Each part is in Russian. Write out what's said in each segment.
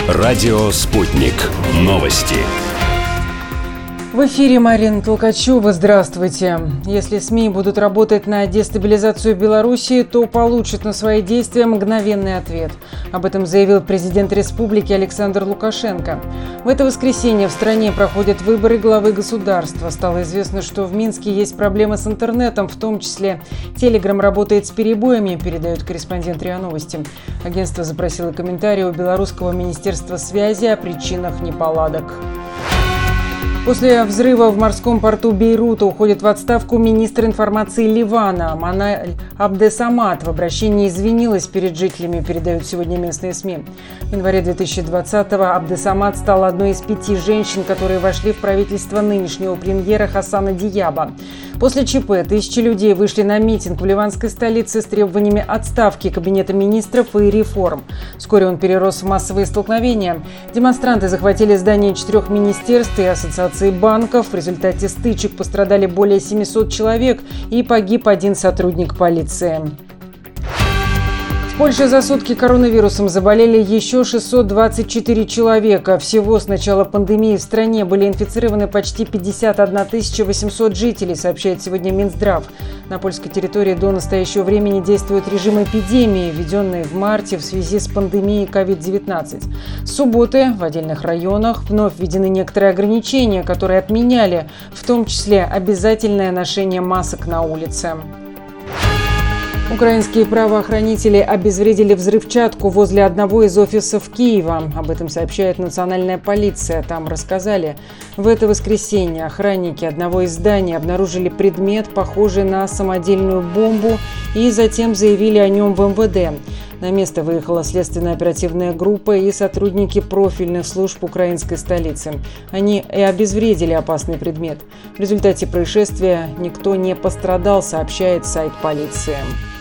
Радио «Спутник». Новости. В эфире Марина Толкачева. Здравствуйте. Если СМИ будут работать на дестабилизацию Белоруссии, то получат на свои действия мгновенный ответ. Об этом заявил президент республики Александр Лукашенко. В это воскресенье в стране проходят выборы главы государства. Стало известно, что в Минске есть проблемы с интернетом, в том числе Telegram работает с перебоями, передает корреспондент РИА Новости. Агентство запросило комментарии у белорусского министерства связи о причинах неполадок. После взрыва в морском порту Бейрута уходит в отставку министр информации Ливана Маналь Абдесамат. В обращении извинилась перед жителями, передают сегодня местные СМИ. В январе 2020-го Абдесамат стал одной из 5 женщин, которые вошли в правительство нынешнего премьера Хасана Диаба. После ЧП тысячи людей вышли на митинг в ливанской столице с требованиями отставки кабинета министров и реформ. Вскоре он перерос в массовые столкновения. Демонстранты захватили здание 4 министерств и ассоциации банков. В результате стычек пострадали более 700 человек и погиб 1 сотрудник полиции. В Польше за сутки коронавирусом заболели еще 624 человека. Всего с начала пандемии в стране были инфицированы почти 51 800 жителей, сообщает сегодня Минздрав. На польской территории до настоящего времени действует режим эпидемии, введенный в марте в связи с пандемией COVID-19. С субботы в отдельных районах вновь введены некоторые ограничения, которые отменяли, в том числе обязательное ношение масок на улице. Украинские правоохранители обезвредили взрывчатку возле одного из офисов Киева. Об этом сообщает национальная полиция. Там рассказали. В это воскресенье охранники одного из зданий обнаружили предмет, похожий на самодельную бомбу, и затем заявили о нем в МВД. На место выехала следственно-оперативная группа и сотрудники профильных служб украинской столицы. Они и обезвредили опасный предмет. В результате происшествия никто не пострадал, сообщает сайт полиции.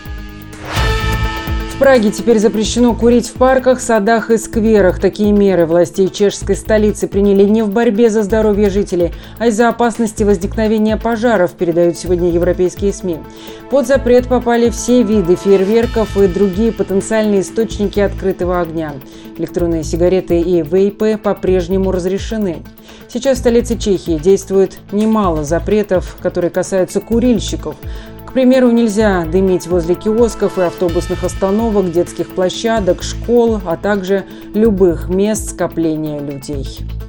В Праге теперь запрещено курить в парках, садах и скверах. Такие меры властей чешской столицы приняли не в борьбе за здоровье жителей, а из-за опасности возникновения пожаров, передают сегодня европейские СМИ. Под запрет попали все виды фейерверков и другие потенциальные источники открытого огня. Электронные сигареты и вейпы по-прежнему разрешены. Сейчас в столице Чехии действует немало запретов, которые касаются курильщиков. К примеру, нельзя дымить возле киосков и автобусных остановок, детских площадок, школ, а также любых мест скопления людей.